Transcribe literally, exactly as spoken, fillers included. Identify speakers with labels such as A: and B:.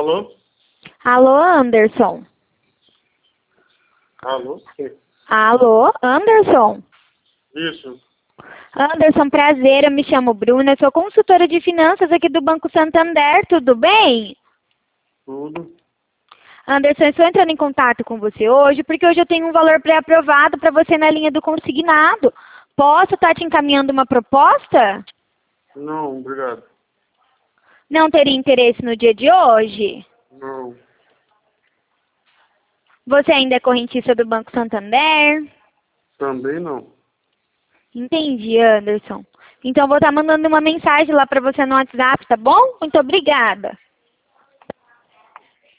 A: Alô?
B: Alô, Anderson?
A: Alô? Sim.
B: Alô, Anderson?
A: Isso.
B: Anderson, prazer, eu me chamo Bruna, eu sou consultora de finanças aqui do Banco Santander, tudo bem?
A: Tudo.
B: Anderson, eu estou entrando em contato com você hoje porque hoje eu tenho um valor pré-aprovado para você na linha do consignado. Posso estar te encaminhando uma proposta?
A: Não, obrigado.
B: Não teria interesse no dia de hoje?
A: Não.
B: Você ainda é correntista do Banco Santander?
A: Também não.
B: Entendi, Anderson. Então vou estar mandando uma mensagem lá para você no WhatsApp, tá bom? Muito obrigada.